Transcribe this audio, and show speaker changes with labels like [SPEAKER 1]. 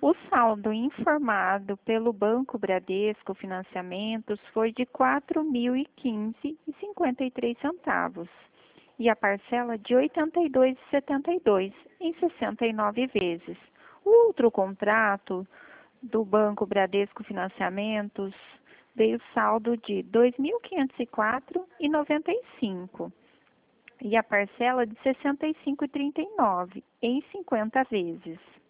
[SPEAKER 1] O saldo informado pelo Banco Bradesco Financiamentos foi de R$ 4.015,53 e a parcela de R$ 82,72 em 69 vezes. O outro contrato do Banco Bradesco Financiamentos veio saldo de R$ 2.504,95 e a parcela de R$ 65,39 em 50 vezes.